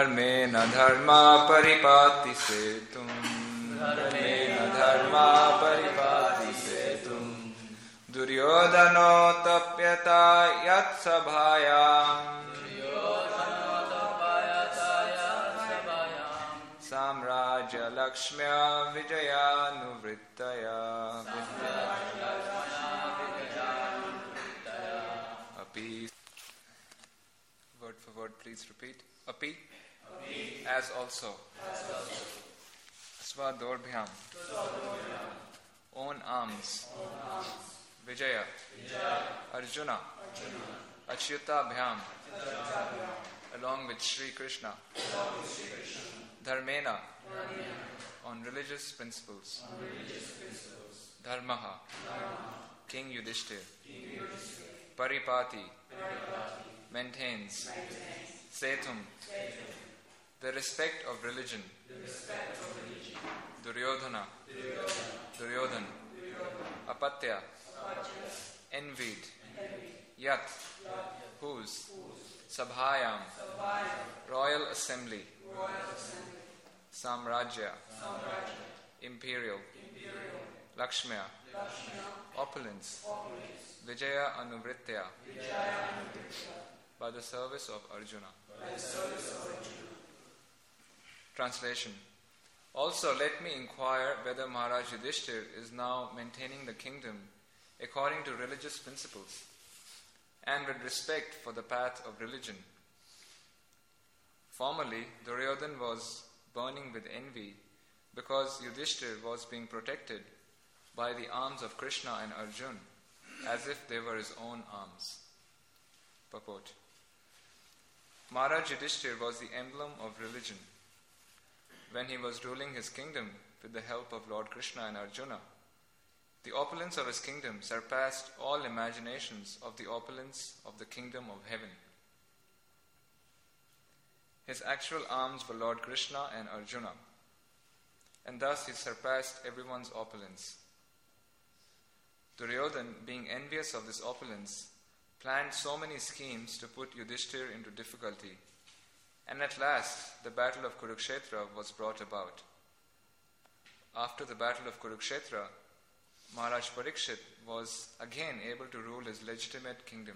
Dharmena dharma paripati setum. Dharmena dharma paripati setum. Duryodhano tapyata yat sabhayam. Samrajya Lakshmya Vijaya Nuvrittaya. Api. Word for word, please repeat. Api. As also. Svadorbhyam. Own arms. Vijaya. Arjuna. Achyutabhyam. Along with Sri Krishna. Dharmena. On religious principles. Dharmaha. King Yudhishthir. Paripati. Maintains. Setum. The respect of religion. Duryodhana. Duryodhan. Apatya. Envied. Yat. Whose. Sabhayam. Royal assembly. Samrajya. Imperial. Lakshmya. Opulence. Vijaya Anuvrittya. By the service of Arjuna. Translation. Also, let me inquire whether Maharaj Yudhishthir is now maintaining the kingdom according to religious principles and with respect for the path of religion. Formerly, Duryodhan was burning with envy because Yudhishthir was being protected by the arms of Krishna and Arjun as if they were his own arms. Purport. Maharaj Yudhishthir was the emblem of religion. When he was ruling his kingdom with the help of Lord Krishna and Arjuna, the opulence of his kingdom surpassed all imaginations of the opulence of the kingdom of heaven. His actual arms were Lord Krishna and Arjuna, and thus he surpassed everyone's opulence. Duryodhan, being envious of this opulence, planned so many schemes to put Yudhishthir into difficulty, and at last the battle of Kurukshetra was brought about. After the battle of Kurukshetra, Maharaj Parikshit was again able to rule his legitimate kingdom.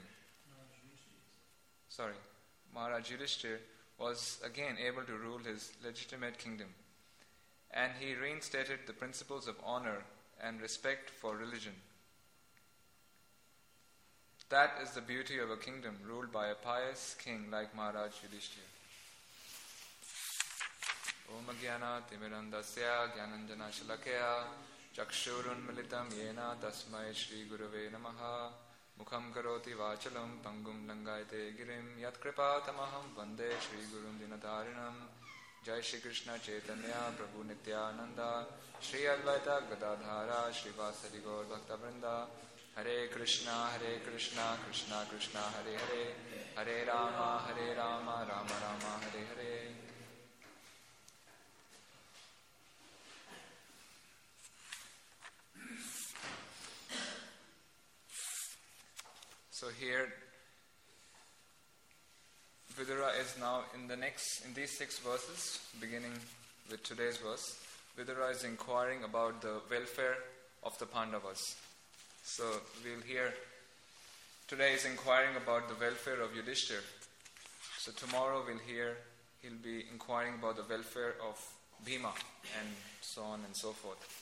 Maharaj Yudhishthir was again able to rule his legitimate kingdom, and he reinstated the principles of honor and respect for religion. That is the beauty of a kingdom ruled by a pious king like Maharaj Yudhishthir. Om Jnana Timirandasya Jnananjana Shalakaya Chakshurun Militam Yena Tasmai Shri Gurave Namaha Mukham Karoti Vachalam Pangum Langayate Girim Yat Kripa Tamaham Vande Shri Gurum Dinatarinam Jai Shri Krishna Chaitanya Prabhu Nityananda Shri Advaita Gadadhara Shri Vasari Gaur Bhakta Vrinda Hare Krishna Krishna Krishna Hare Hare Hare Rama Rama Rama Hare Hare. So here, Vidura is now in these 6 verses, beginning with today's verse. Vidura is inquiring about the welfare of the Pandavas. So we'll hear, today is inquiring about the welfare of Yudhishthir. So tomorrow he'll be inquiring about the welfare of Bhima and so on and so forth.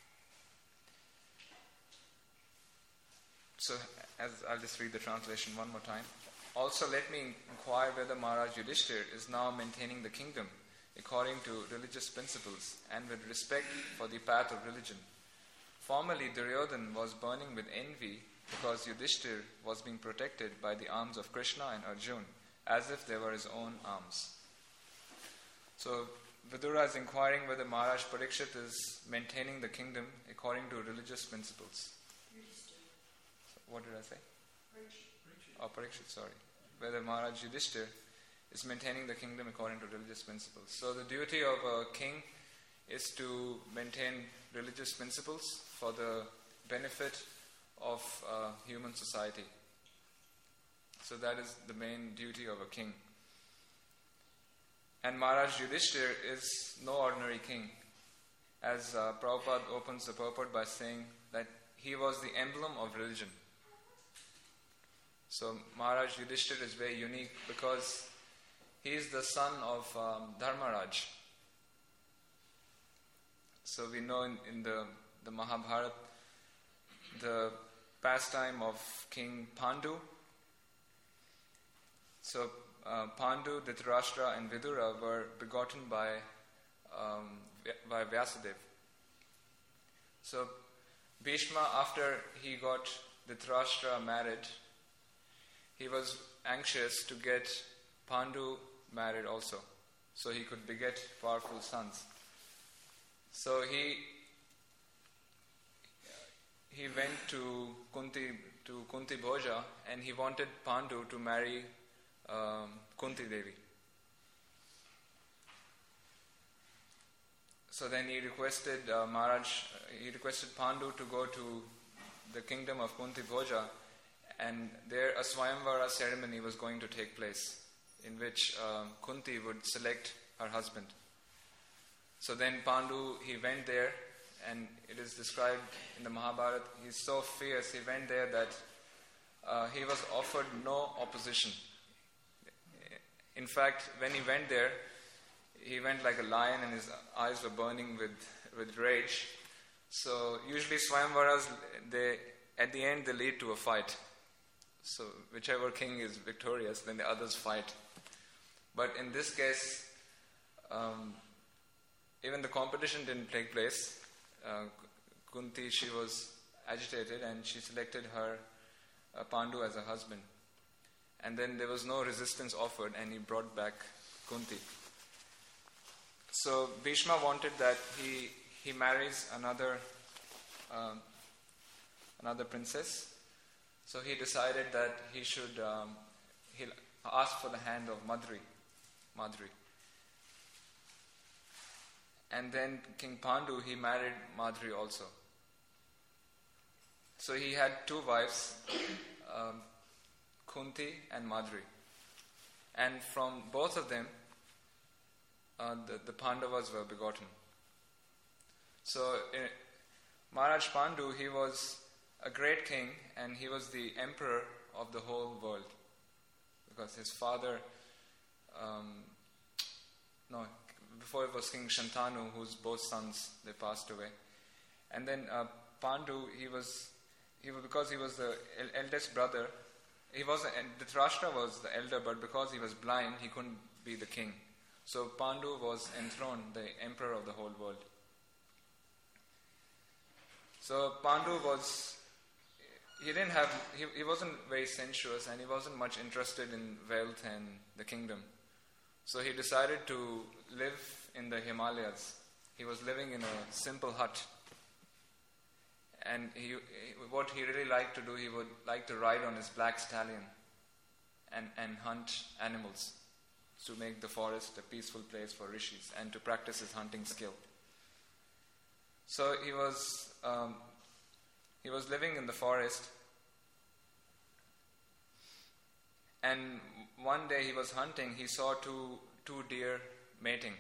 So, I'll just read the translation one more time. Also, let me inquire whether Maharaj Yudhishthir is now maintaining the kingdom according to religious principles and with respect for the path of religion. Formerly, Duryodhan was burning with envy because Yudhishthir was being protected by the arms of Krishna and Arjun as if they were his own arms. So, Vidura is inquiring whether Maharaj Parikshit is maintaining the kingdom according to religious principles. What did I say? Parikshit, sorry. Whether Maharaj Yudhishthir is maintaining the kingdom according to religious principles. So the duty of a king is to maintain religious principles for the benefit of human society. So that is the main duty of a king. And Maharaj Yudhishthir is no ordinary king. As Prabhupada opens the purport by saying that he was the emblem of religion. So Maharaj Yudhishthir is very unique because he is the son of Dharmaraj. So we know in the Mahabharata, the pastime of King Pandu. So Pandu, Dhritarashtra and Vidura were begotten by Vyasadeva. So Bhishma, after he got Dhritarashtra married, he was anxious to get Pandu married also, so he could beget powerful sons. So he went to Kunti Bhoja, and he wanted Pandu to marry Kunti Devi. So then he requested Pandu to go to the kingdom of Kunti Bhoja, and there a Swayamvara ceremony was going to take place, in which Kunti would select her husband. So then Pandu, he went there, and it is described in the Mahabharata, he's so fierce, he went there that he was offered no opposition. In fact, when he went there, he went like a lion and his eyes were burning with rage. So usually Swayamvaras, at the end they lead to a fight. So whichever king is victorious, then the others fight. But in this case, even the competition didn't take place. Kunti, she was agitated and she selected her Pandu as a husband. And then there was no resistance offered, and he brought back Kunti. So Bhishma wanted that he marries another princess. So he decided that he'll ask for the hand of Madri. And then King Pandu, he married Madri also. So he had two wives, Kunti and Madri. And from both of them, the Pandavas were begotten. So Maharaj Pandu, he was a great king, and he was the emperor of the whole world. Because his father, before it was King Shantanu, whose both sons, they passed away. And then Pandu, because he was the eldest brother, Dhritarashtra was the elder, but because he was blind, he couldn't be the king. So Pandu was enthroned, the emperor of the whole world. So Pandu he wasn't very sensuous, and he wasn't much interested in wealth and the kingdom. So he decided to live in the Himalayas. He was living in a simple hut. And what he really liked to do, he would like to ride on his black stallion and hunt animals to make the forest a peaceful place for rishis and to practice his hunting skill. So he was living in the forest, and one day he was hunting. He saw two deer mating.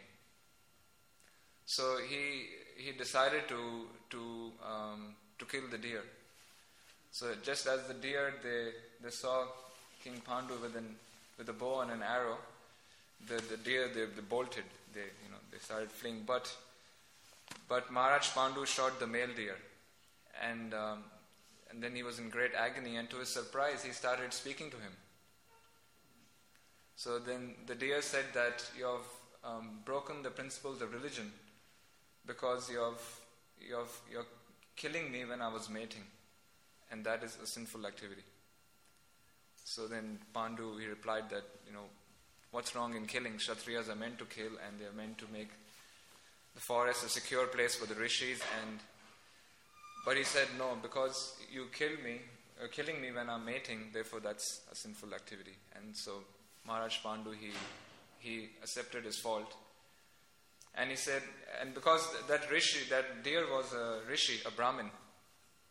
So he decided to kill the deer. So just as the deer, they saw King Pandu with a bow and an arrow, the deer they bolted. They started fleeing. But Maharaj Pandu shot the male deer, and then he was in great agony. And to his surprise, he started speaking to him. So then the deer said that you have broken the principles of religion because you're killing me when I was mating, and that is a sinful activity. So then Pandu, he replied that, what's wrong in killing? Kshatriyas are meant to kill, and they are meant to make the forest a secure place for the rishis. But he said, no, because you're killing me when I'm mating, therefore that's a sinful activity. And so Maharaj Pandu, he accepted his fault. And he said, and because that deer was a rishi, a Brahmin.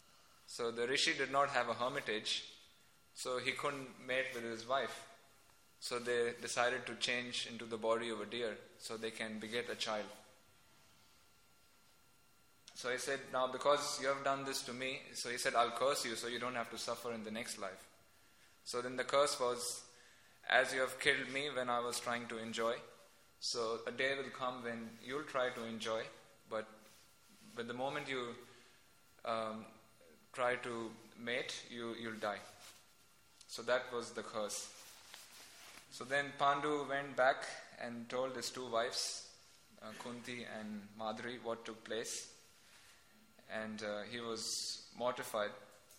So the rishi did not have a hermitage, so he couldn't mate with his wife. So they decided to change into the body of a deer so they can beget a child. So he said, now because you have done this to me, so he said, I'll curse you so you don't have to suffer in the next life. So then the curse was, as you have killed me when I was trying to enjoy, so a day will come when you'll try to enjoy, but the moment you try to mate, you'll die. So that was the curse. So then Pandu went back and told his two wives, Kunti and Madri, what took place. And he was mortified.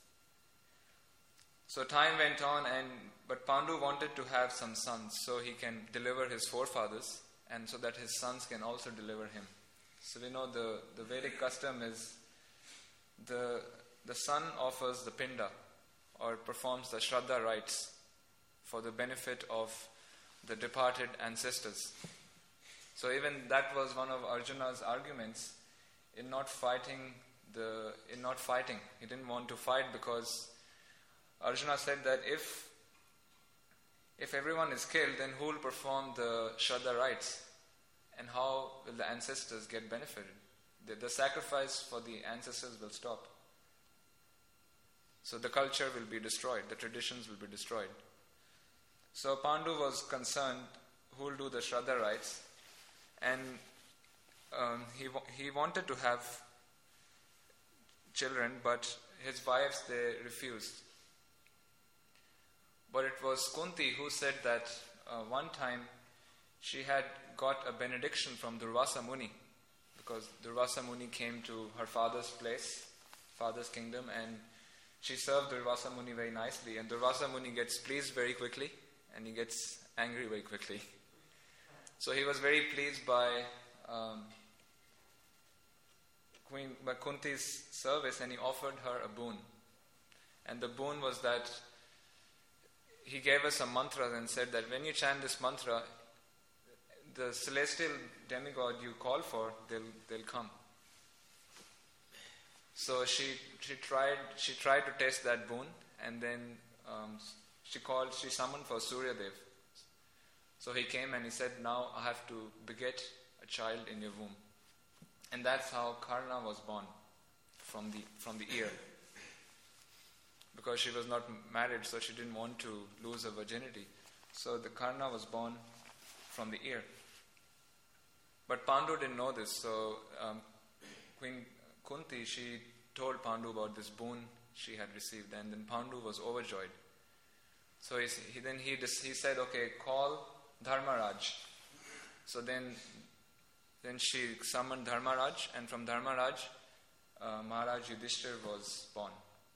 So time went on, but Pandu wanted to have some sons so he can deliver his forefathers and so that his sons can also deliver him. So we know the Vedic custom is the son offers the pinda or performs the Shraddha rites for the benefit of the departed ancestors. So even that was one of Arjuna's arguments in not fighting. He didn't want to fight because Arjuna said that if everyone is killed, then who will perform the Shraddha rites? And how will the ancestors get benefited? The sacrifice for the ancestors will stop. So the culture will be destroyed, the traditions will be destroyed. So Pandu was concerned who will do the Shraddha rites, and he wanted to have children, but his wives, they refused. But it was Kunti who said that one time she had got a benediction from Durvasa Muni, because Durvasa Muni came to her father's kingdom, and she served Durvasa Muni very nicely. And Durvasa Muni gets pleased very quickly, and he gets angry very quickly. So he was very pleased by Kunti's service, and he offered her a boon. And the boon was that he gave us some mantras and said that when you chant this mantra, the celestial demigod you call for, they'll come. So she tried to test that boon, and then she summoned for Surya Dev. So he came and he said, now I have to beget a child in your womb. And that's how Karna was born, from the ear. Because she was not married, so she didn't want to lose her virginity. So the Karna was born from the ear. But Pandu didn't know this, so Queen Kunti, she told Pandu about this boon she had received, and then Pandu was overjoyed. So he said, okay, call Dharmaraj. So then she summoned Dharmaraj, and from Dharmaraj, Maharaj Yudhishthir was born.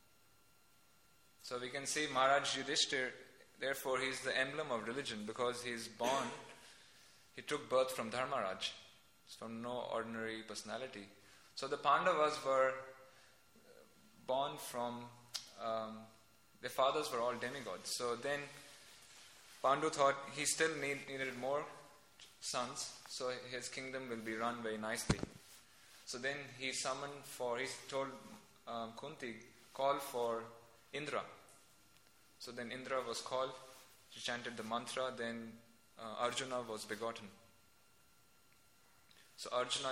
So we can see Maharaj Yudhishthir, therefore he is the emblem of religion, because he took birth from Dharmaraj, from no ordinary personality. So the Pandavas were born from, their fathers were all demigods. So then Pandu thought he still needed more sons, so his kingdom will be run very nicely. So then he told Kunti, call for Indra. So then Indra was called, she chanted the mantra, then Arjuna was begotten. So Arjuna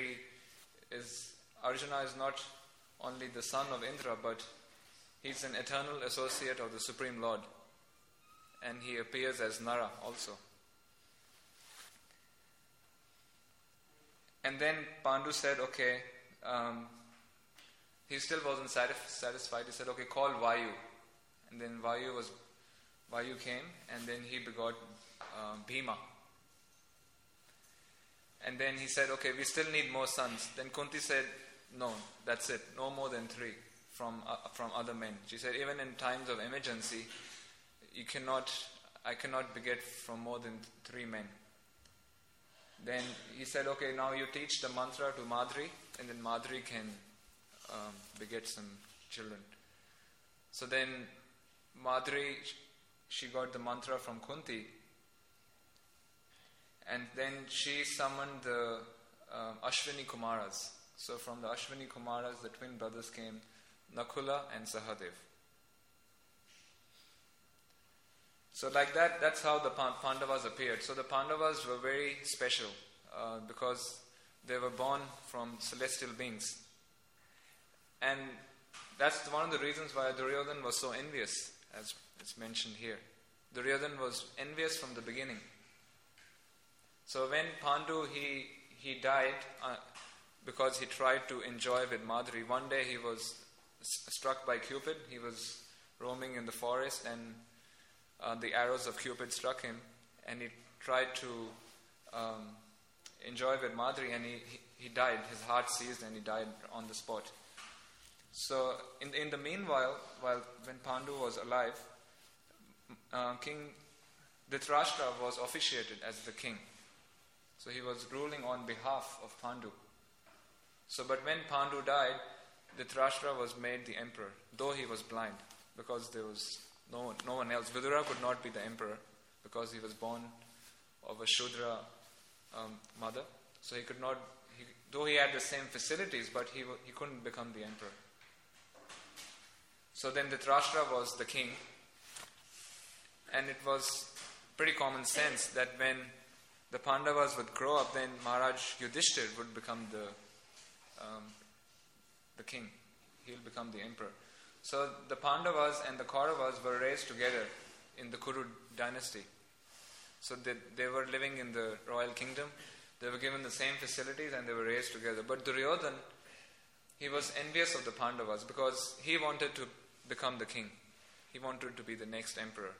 is not only the son of Indra, but he's an eternal associate of the Supreme Lord. And he appears as Nara also. And then Pandu said, okay, he still wasn't satisfied. He said, okay, call Vayu. And then Vayu came, and then he begot Bhima. And then he said, okay, we still need more sons. Then Kunti said, no, that's it, no more than 3 from other men. She said, even in times of emergency, I cannot beget from more than 3 men. Then he said, okay, now you teach the mantra to Madri, and then Madri can beget some children. So then Madri, she got the mantra from Kunti, and then she summoned the Ashwini Kumaras. So from the Ashwini Kumaras, the twin brothers came, Nakula and Sahadev. So like that, that's how the Pandavas appeared. So the Pandavas were very special because they were born from celestial beings. And that's one of the reasons why Duryodhana was so envious, as it's mentioned here. Duryodhana was envious from the beginning. So when Pandu, he died because he tried to enjoy with Madri. One day he was struck by Cupid. He was roaming in the forest and the arrows of Cupid struck him, and he tried to enjoy with Madri, and he died. His heart seized and he died on the spot. So in the meanwhile, when Pandu was alive, King Dhritarashtra was officiated as the king. So he was ruling on behalf of Pandu. So but when Pandu died, Dhritarashtra was made the emperor, though he was blind, because there was no one else. Vidura could not be the emperor because he was born of a Shudra mother. So he could not, though he had the same facilities, but he couldn't become the emperor. So then Dhritarashtra was the king, and it was pretty common sense that when the Pandavas would grow up, then Maharaj Yudhishthir would become the king. He'll become the emperor. So the Pandavas and the Kauravas were raised together in the Kuru dynasty. So they were living in the royal kingdom. They were given the same facilities and they were raised together. But Duryodhana, he was envious of the Pandavas because he wanted to become the king. He wanted to be the next emperor.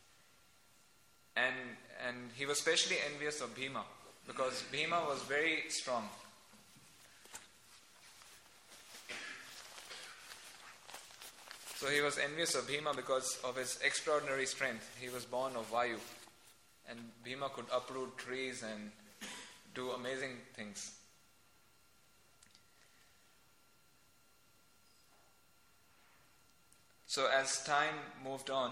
And he was especially envious of Bhima because Bhima was very strong. So he was envious of Bhima because of his extraordinary strength. He was born of Vayu, and Bhima could uproot trees and do amazing things. So as time moved on,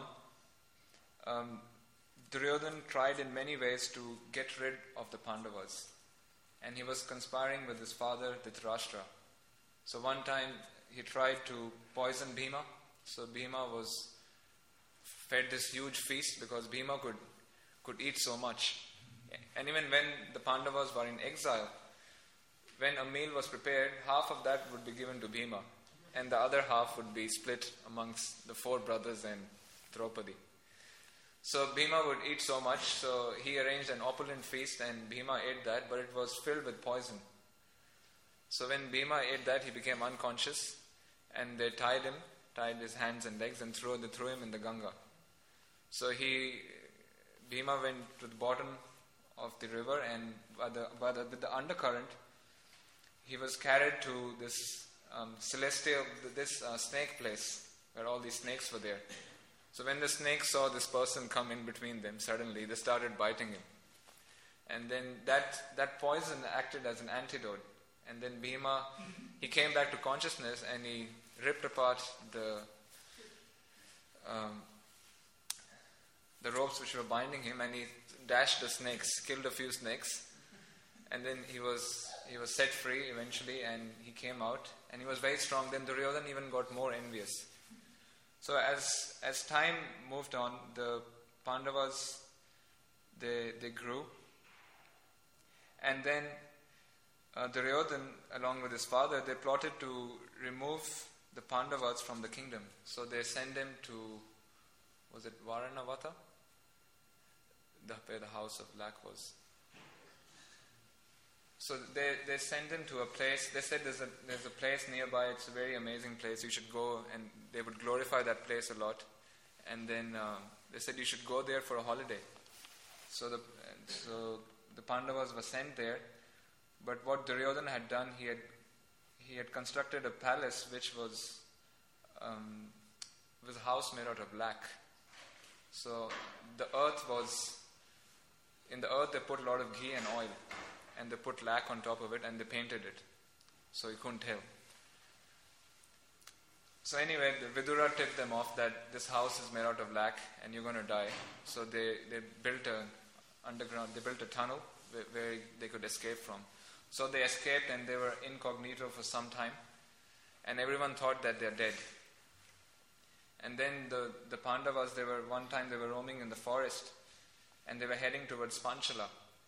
Duryodhana tried in many ways to get rid of the Pandavas, and he was conspiring with his father Dhritarashtra. So one time he tried to poison Bhima. So Bhima was fed this huge feast because Bhima could eat so much. And even when the Pandavas were in exile, when a meal was prepared, half of that would be given to Bhima, and the other half would be split amongst the 4 brothers and Draupadi. So Bhima would eat so much, so he arranged an opulent feast and Bhima ate that, but it was filled with poison. So when Bhima ate that, he became unconscious, and they tied his hands and legs and threw him in the Ganga. So Bhima went to the bottom of the river, and with the undercurrent, he was carried to this snake place where all these snakes were there. So when the snakes saw this person come in between them, suddenly they started biting him. And then that poison acted as an antidote. And then Bhima, he came back to consciousness and he ripped apart the ropes which were binding him, and he dashed the snakes, killed a few snakes, and then he was set free eventually, and he came out, and he was very strong. Then Duryodhana even got more envious. So as time moved on, the Pandavas they grew, and then Duryodhana, along with his father, they plotted to remove the Pandavas from the kingdom. So they sent him to, was it Varanavata? Where the house of black was. So they sent him to a place. They said there's a place nearby. It's a very amazing place. You should go, and they would glorify that place a lot. And then they said you should go there for a holiday. So the Pandavas were sent there. But what Duryodhana had done, he had constructed a palace which was a house made out of black. So in the earth they put a lot of ghee and oil, and they put lac on top of it, and they painted it, so you couldn't tell. So anyway, the Vidura tipped them off that this house is made out of lac and you're going to die. So they built a tunnel where they could escape from. So they escaped, and they were incognito for some time, and everyone thought that they're dead. And then the Pandavas, one time they were roaming in the forest and they were heading towards Panchala.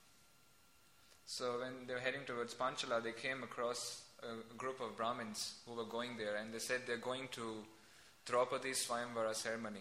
So when they were heading towards Panchala, they came across a group of Brahmins who were going there, and they said they're going to Draupadi's Swayamvara ceremony.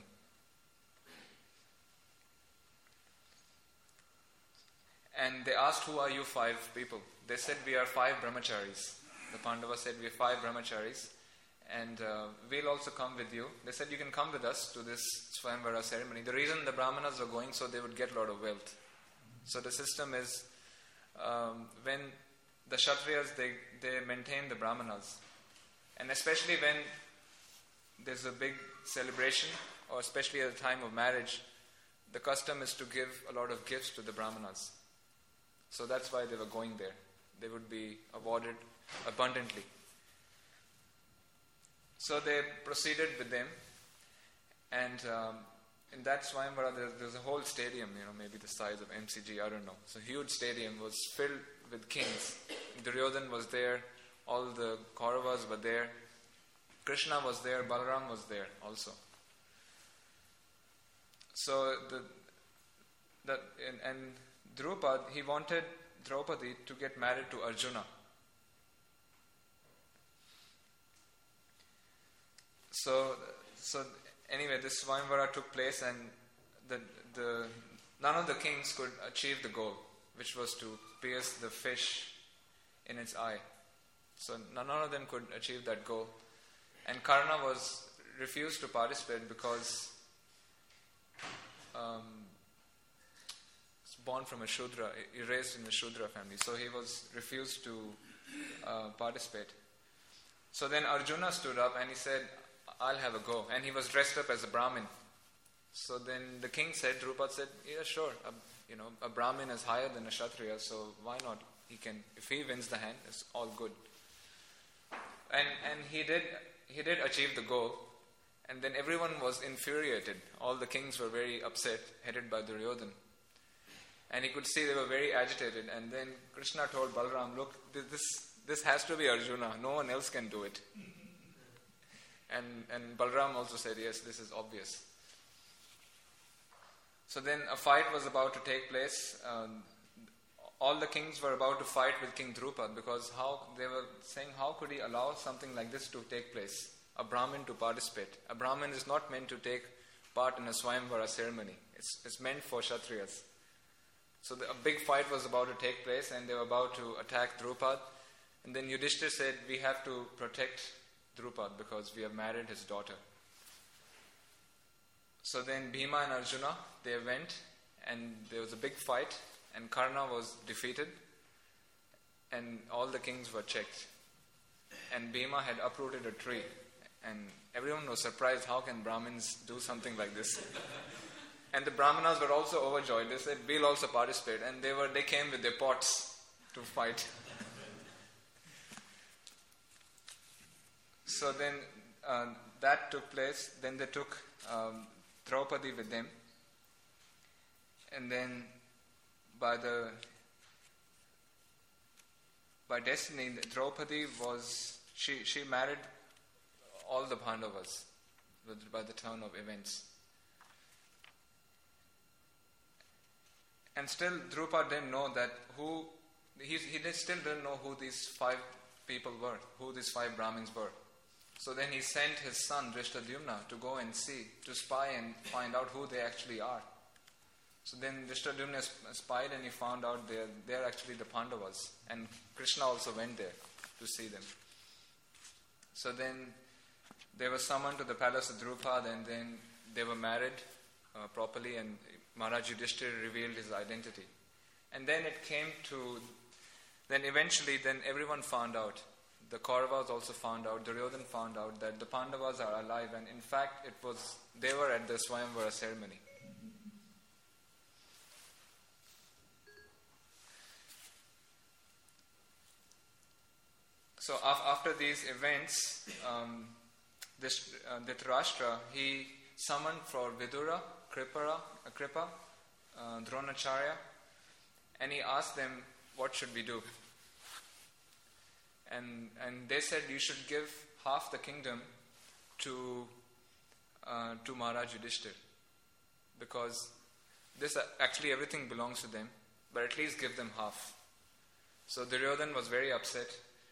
And they asked, who are you 5 people? They said, we are 5 brahmacharis. The Pandavas said, we are 5 brahmacharis, and we'll also come with you. They said, you can come with us to this Swayamvara ceremony. The reason the Brahmanas were going, so they would get a lot of wealth. So the system is, when the Kshatriyas, they maintain the Brahmanas. And especially when there's a big celebration, or especially at the time of marriage, the custom is to give a lot of gifts to the Brahmanas. So that's why they were going there. They would be awarded abundantly. So they proceeded with them, and in that Swayamvara there's a whole stadium, maybe the size of MCG, I don't know. So huge stadium was filled with kings. Duryodhan was there, all the Kauravas were there, Krishna was there, Balaram was there also. So and Drupad, he wanted Draupadi to get married to Arjuna. So anyway, this Swayamvara took place, and none of the kings could achieve the goal, which was to pierce the fish in its eye. So none of them could achieve that goal. And Karna refused to participate because born from a Shudra, raised in a Shudra family. So he refused to participate. So then Arjuna stood up and he said, I'll have a go. And he was dressed up as a Brahmin. So then the king said, Drupad said, yeah, sure. A Brahmin is higher than a Kshatriya, so why not? If he wins the hand, it's all good. And he did achieve the goal. And then everyone was infuriated. All the kings were very upset, headed by Duryodhan. And he could see they were very agitated. And then Krishna told Balaram, look, this has to be Arjuna. No one else can do it. And Balaram also said, yes, this is obvious. So then a fight was about to take place. All the kings were about to fight with King Drupad, because they were saying, how could he allow something like this to take place? A Brahmin to participate. A Brahmin is not meant to take part in a Swayamvara ceremony. It's meant for Kshatriyas. So a big fight was about to take place, and they were about to attack Drupad. And then Yudhishthir said, we have to protect Drupad because we have married his daughter. So then Bhima and Arjuna, they went, and there was a big fight, and Karna was defeated, and all the kings were checked. And Bhima had uprooted a tree, and everyone was surprised, how can Brahmins do something like this? And the Brahmanas were also overjoyed. They said, we'll also participate. And they came with their pots to fight. So then that took place. Then they took Draupadi with them. And then by destiny, Draupadi she married all the Pandavas by the turn of events. And still Drupad didn't know he still didn't know who these 5 people were, who these 5 Brahmins were. So then he sent his son Drishtadyumna to go and to spy and find out who they actually are. So then Drishtadyumna spied, and he found out they're actually the Pandavas. And Krishna also went there to see them. So then they were summoned to the palace of Drupad, and then they were married properly, and Maharaj Yudhishthir revealed his identity. And then eventually everyone found out. The Kauravas also found out, Duryodhan found out that the Pandavas are alive, and in fact they were at the Swayamvara ceremony. So after these events, Dhritarashtra, he summoned for Vidura, Kripa, Dronacharya, and he asked them, what should we do? And they said, you should give half the kingdom to to Maharaj Yudhishthir, because this actually everything belongs to them, but at least give them half. So Duryodhan was very upset.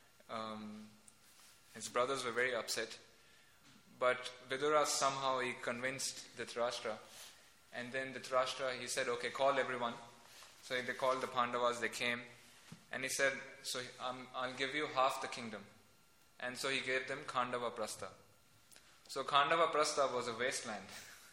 His brothers were very upset. But Vidura somehow he convinced Dhritarashtra. And then Dhritarashtra, he said, okay, call everyone. So they called the Pandavas, they came. And he said, so I'll give you half the kingdom. And so he gave them Khandava Prastha. So Khandava Prastha was a wasteland.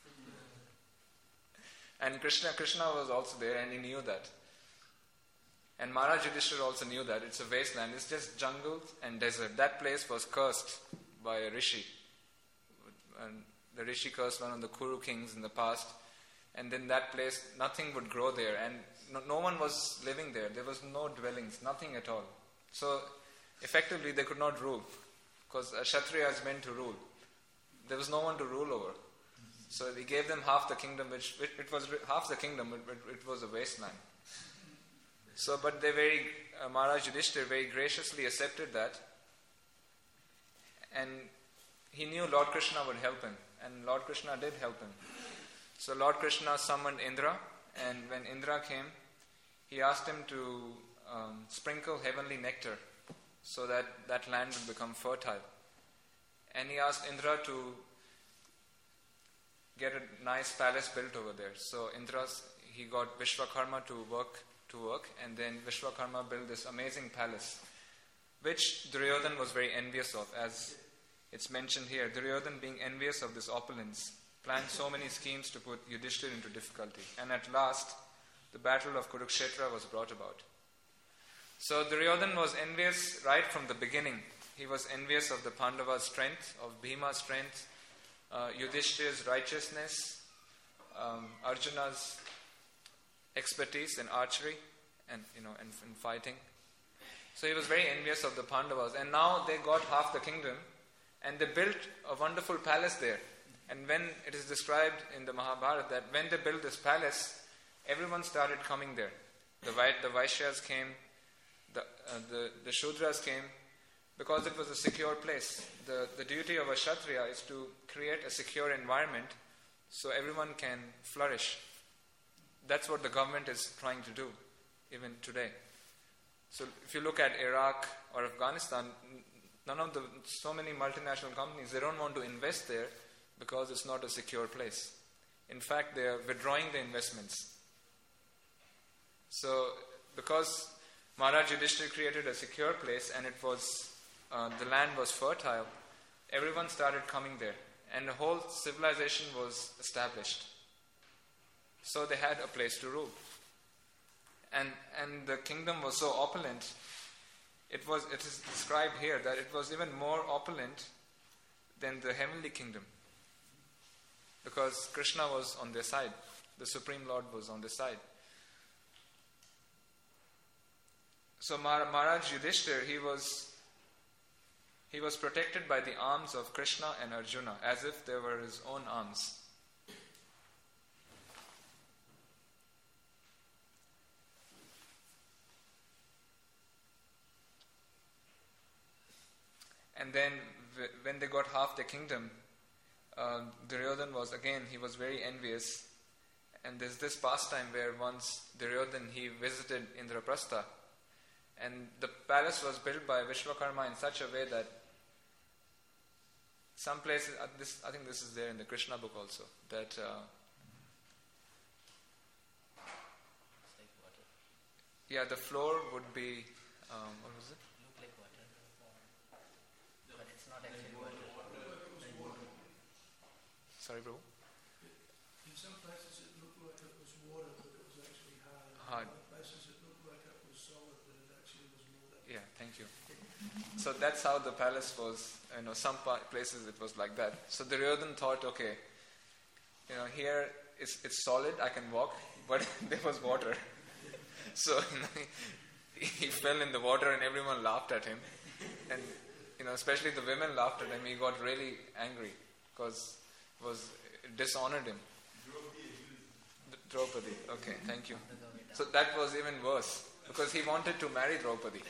And Krishna was also there and he knew that. And Maharaj Yudhishthira also knew that. It's a wasteland. It's just jungle and desert. That place was cursed by a rishi. And the rishi cursed one of the Kuru kings in the past. And then that place, nothing would grow there. And no one was living there. There was no dwellings, nothing at all. So effectively they could not rule. Because a Kshatriya is meant to rule. There was no one to rule over. So he gave them half the kingdom, which it was half the kingdom, it was a wasteland. So, but Maharaj Yudhishthira very graciously accepted that, and he knew Lord Krishna would help him, and Lord Krishna did help him. So Lord Krishna summoned Indra, and when Indra came, he asked him to sprinkle heavenly nectar, so that that land would become fertile. And he asked Indra to get a nice palace built over there. So he got Vishwakarma to work, and then Vishwakarma built this amazing palace, which Duryodhan was very envious of, as it's mentioned here. Duryodhan, being envious of this opulence, planned so many schemes to put Yudhishthira into difficulty. And at last, the battle of Kurukshetra was brought about. So Duryodhan was envious right from the beginning. He was envious of the Pandavas' strength, of Bhima's strength, Yudhishthira's righteousness, Arjuna's expertise in archery and in fighting. So he was very envious of the Pandavas, and now they got half the kingdom, and they built a wonderful palace there. And when it is described in the Mahabharata that when they built this palace, everyone started coming there. The Vaishyas came, the Shudras came, because it was a secure place. The duty of a Kshatriya is to create a secure environment so everyone can flourish. That's what the government is trying to do, even today. So if you look at Iraq or Afghanistan, so many multinational companies, they don't want to invest there because it's not a secure place. In fact, they are withdrawing the investments. So because Maharaj Yudhishthira created a secure place and it was the land was fertile, everyone started coming there, and the whole civilization was established. So they had a place to rule, and the kingdom was so opulent. It is described here that it was even more opulent than the heavenly kingdom, because Krishna was on their side. The Supreme Lord was on their side. So Maharaj Yudhishthira, he was protected by the arms of Krishna and Arjuna, as if they were his own arms. And then when they got half the kingdom, Duryodhan he was very envious. And there's this pastime where once Duryodhan, he visited Indraprastha. And the palace was built by Vishwakarma in such a way that some places, I think this is there in the Krishna book also, that It's like water. the floor would be, what was it? Look like water. But it's not actually water. Sorry, Prabhu? In some places it looked like it was water, but it was actually hard. Hard. In other places it looked like it was solid, but it actually was water. Yeah, thank you. So that's how the palace was. Some places it was like that. So Duryodhan thought, okay, here it's solid, I can walk, but there was water. So he fell in the water and everyone laughed at him. And especially the women laughed at him. He got really angry because it dishonored him. Draupadi. Okay, thank you. So that was even worse because he wanted to marry Draupadi.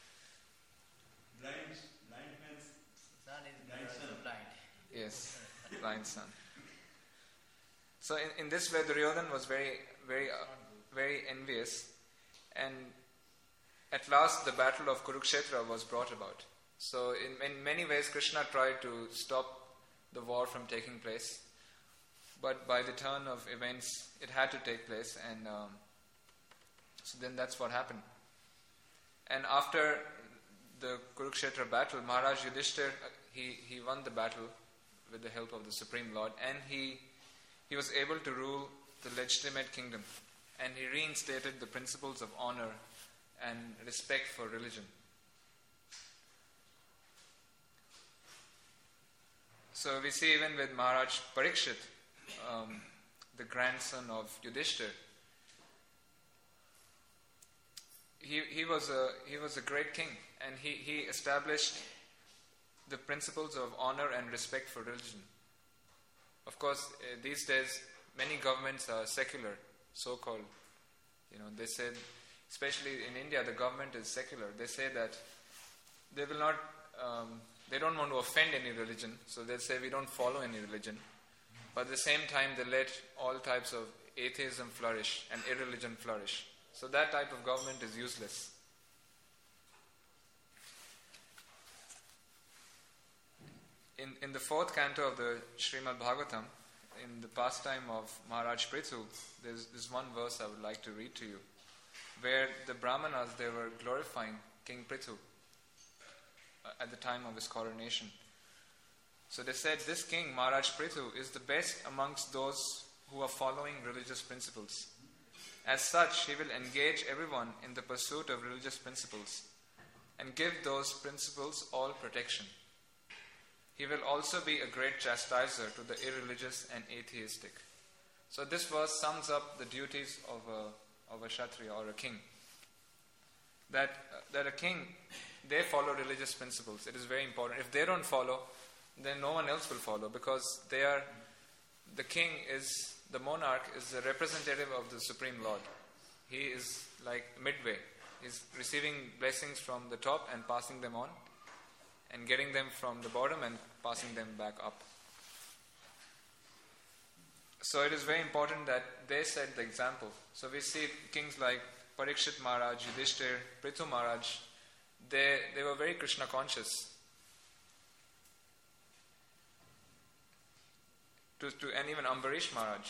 Blind man's Son is blind son. blind. Yes. blind son. So in this way, Duryodhana was very, very, very envious, and at last the battle of Kurukshetra was brought about. So in many ways, Krishna tried to stop the war from taking place, but by the turn of events, it had to take place, and so then that's what happened. And after the Kurukshetra battle, Maharaj Yudhishthira, he won the battle with the help of the Supreme Lord, and he was able to rule the legitimate kingdom, and he reinstated the principles of honor and respect for religion. So we see even with Maharaj Parikshit, the grandson of Yudhishthira, he was a great king, and he established the principles of honor and respect for religion. Of course, these days many governments are secular, so-called. They said, especially in India, the government is secular. They say that they will not, they don't want to offend any religion, so they say we don't follow any religion. But at the same time, they let all types of atheism flourish and irreligion flourish. So that type of government is useless. In the fourth canto of the Srimad Bhagavatam, in the pastime of Maharaj Prithu, there's one verse I would like to read to you, where the Brahmanas, they were glorifying King Prithu at the time of his coronation. So they said, this king, Maharaj Prithu, is the best amongst those who are following religious principles. As such, he will engage everyone in the pursuit of religious principles and give those principles all protection. He will also be a great chastiser to the irreligious and atheistic. So this verse sums up the duties of a Kshatriya or a king. That a king, they follow religious principles. It is very important. If they don't follow, then no one else will follow, because the king is, the monarch is the representative of the Supreme Lord. He is like midway. He's receiving blessings from the top and passing them on, and getting them from the bottom and passing them back up. So it is very important that they set the example. So we see kings like Parikshit Maharaj, Yudhishthira, Prithu Maharaj, they were very Krishna conscious. And even Ambarish Maharaj.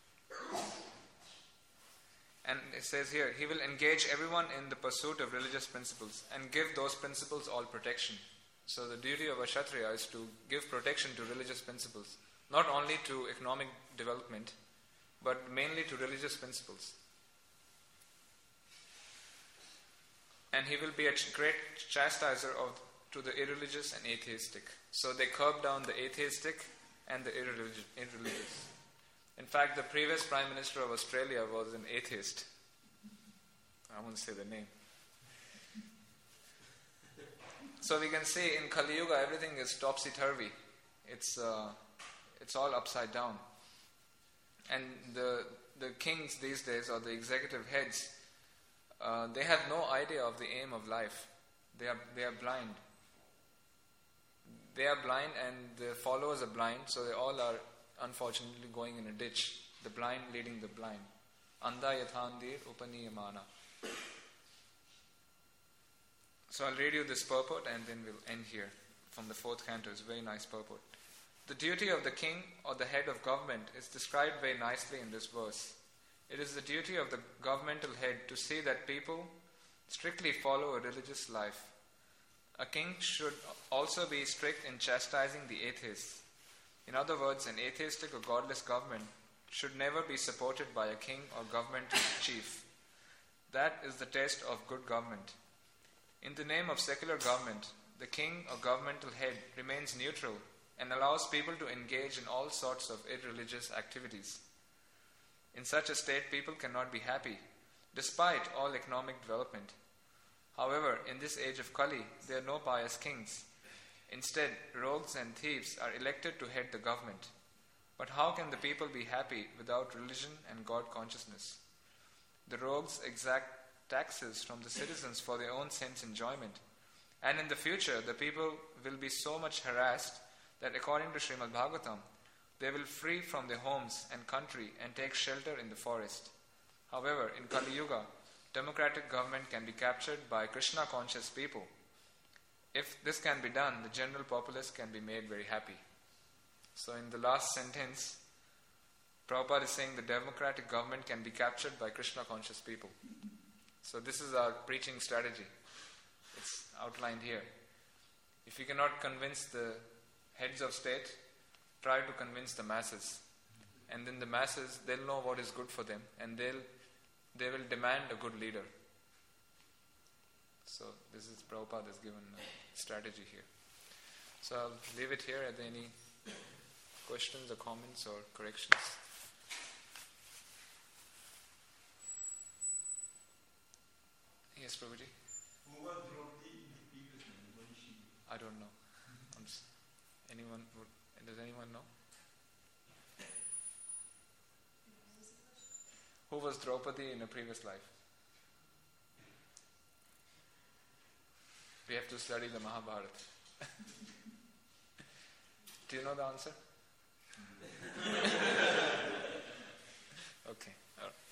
And it says here, he will engage everyone in the pursuit of religious principles and give those principles all protection. So the duty of a Kshatriya is to give protection to religious principles, not only to economic development, but mainly to religious principles. And he will be a great chastiser to the irreligious and atheistic. So they curb down the atheistic and the irreligious. In fact, the previous Prime Minister of Australia was an atheist. I won't say the name. So we can see in Kali Yuga everything is topsy-turvy. It's all upside down. And the kings these days, or the executive heads, they have no idea of the aim of life. They are blind. They are blind, and the followers are blind, so they all are unfortunately going in a ditch. The blind leading the blind. Andha yathandir upaniyamana. So I'll read you this purport and then we'll end here from the fourth canto. It's a very nice purport. The duty of the king or the head of government is described very nicely in this verse. It is the duty of the governmental head to see that people strictly follow a religious life. A king should also be strict in chastising the atheists. In other words, an atheistic or godless government should never be supported by a king or governmental chief. That is the test of good government. In the name of secular government, the king or governmental head remains neutral and allows people to engage in all sorts of irreligious activities. In such a state, people cannot be happy, despite all economic development. However, in this age of Kali, there are no pious kings. Instead, rogues and thieves are elected to head the government. But how can the people be happy without religion and God consciousness? The rogues exact taxes from the citizens for their own sense enjoyment. And in the future, the people will be so much harassed that according to Srimad Bhagavatam, They will flee from their homes and country and take shelter in the forest. However, in Kali Yuga, democratic government can be captured by Krishna-conscious people. If this can be done, the general populace can be made very happy. So in the last sentence, Prabhupada is saying the democratic government can be captured by Krishna-conscious people. So this is our preaching strategy. It's outlined here. If you cannot convince the heads of state, try to convince the masses. And then the masses, they'll know what is good for them, and they will demand a good leader. So this is Prabhupada has given a strategy here. So I'll leave it here. Are there any questions or comments or corrections? Yes, Prabhuji? Who was Draupadi in the previous one? What is she? I don't know. Does anyone know? Who was Draupadi in a previous life? We have to study the Mahabharata. Do you know the answer? Okay. All right.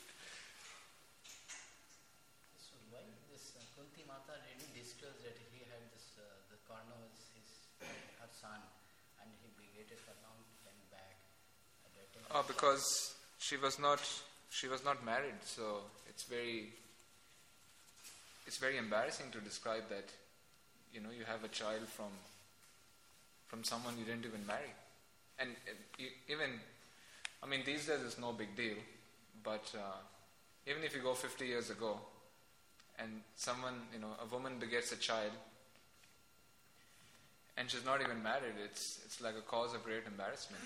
So why this Kunti Mata didn't disclose that he had this, the Karna was her son, and he begetted for a long time back. At that time Oh, because she was not married, so it's very embarrassing to describe that. You know, you have a child from someone you didn't even marry, and these days it's no big deal, but even if you go 50 years ago, and someone, a woman begets a child, and she's not even married, it's like a cause of great embarrassment.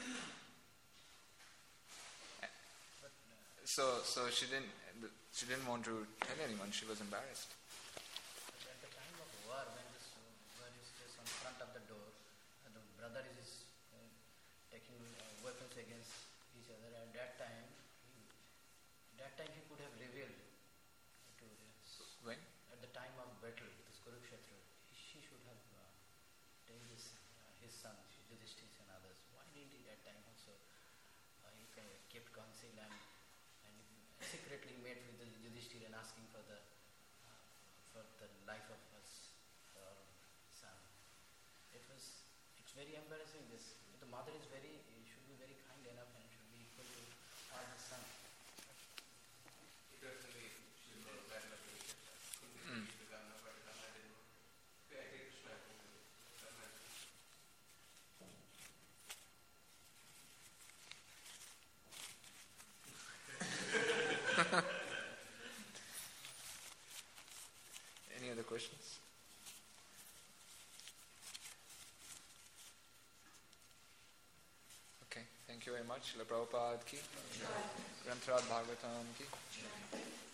So she didn't want to tell anyone. She was embarrassed. But at the time of war, when this war is just on front of the door, the brother is taking weapons against each other. At that time he could have revealed to When? at the time of battle, this Kurukshetra, she should have taken his son, Yudhishthira and others. Why didn't he that time also? He kept counsel and secretly met with the Yudhishthira and asking for the life of his son. It's very embarrassing. The mother should be very kind enough and should be equal to her son. Any other questions? Okay, thank you very much. Srila Prabhupada ki, Granth Bhagavatam ki.